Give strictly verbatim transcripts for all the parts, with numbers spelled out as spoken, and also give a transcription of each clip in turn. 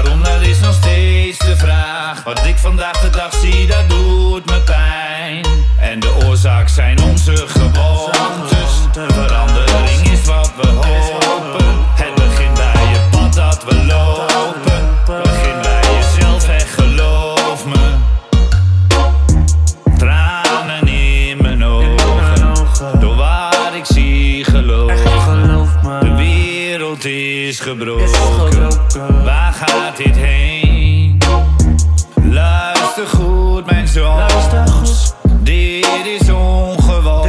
Waarom, dat is nog steeds de vraag. Wat ik vandaag de dag zie, dat doet me pijn. En de oorzaak zijn onze gewoontes. Verandering is wat we hopen. Het begint bij je pad dat we lopen. Begin bij jezelf, echt geloof me. Tranen in mijn ogen, door waar ik zie geloof. De wereld is gebroken, waar gaat dit heen? Luister goed mijn zoon, dit is ongewoon.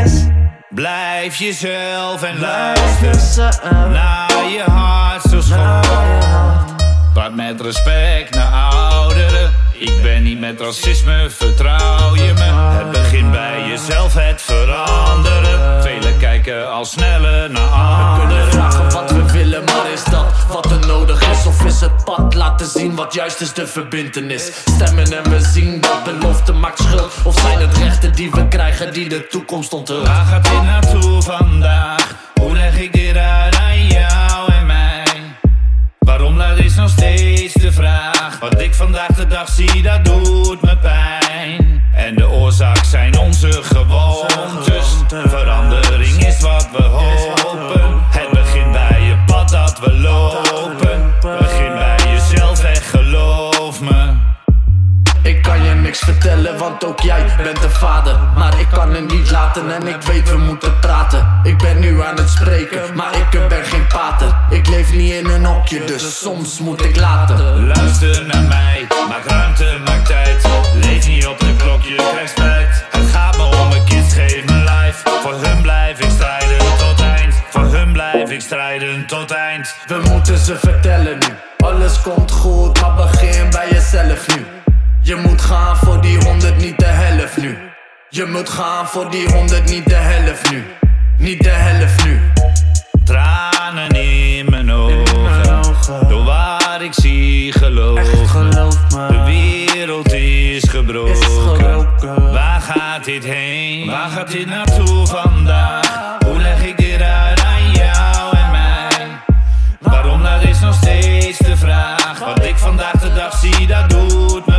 Blijf jezelf en luister naar je hart zo schoon. Praat met respect naar ouderen. Ik ben niet met racisme, vertrouw je me. Het begint bij jezelf, het veranderen. Velen kijken al sneller naar anderen. We kunnen vragen wat we willen, maar is dat wat er nodig is? Of is het pad laten zien wat juist is de verbintenis? Stemmen en we zien dat belofte maakt schuld. Of zijn het rechten die we krijgen die de toekomst onthult? Waar gaat dit naartoe vandaag? Hoe leg ik dit uit aan jou en mij? Waarom, dat is nog steeds de vraag. Wat ik vandaag de dag zie, dat doet me pijn. En de oorzaak zijn onze gewoontes. Verandering is wat we hopen. Het begint bij je pad dat we lopen. Begin bij jezelf, echt geloof me. Ik kan je niks vertellen, want ook jij bent een vader. Maar ik kan het niet laten en ik weet we moeten praten. Ik ben nu aan het spreken, maar ik ben geen pater. Ik leef niet in een hokje, dus soms moet ik laten. Luister naar mij, maak ruimte, maak tijd. Leef niet op de klok, je krijgt spijt. Het gaat me om mijn kids, geef me life. Voor hun blijf ik strijden tot eind. Voor hun blijf ik strijden tot eind. We moeten ze vertellen nu, alles komt goed, maar begin bij jezelf nu. Je moet gaan voor die honderd, niet de helft nu. Je moet gaan voor die honderd, niet de helft nu. Niet de helft nu. Tranen in mijn ogen, door waar ik zie geloof. De wereld is gebroken, waar gaat dit heen? Waar gaat dit naartoe vandaag? Hoe leg ik dit uit aan jou en mij? Waarom, dat is nog steeds de vraag. Wat ik vandaag de dag zie, dat doet me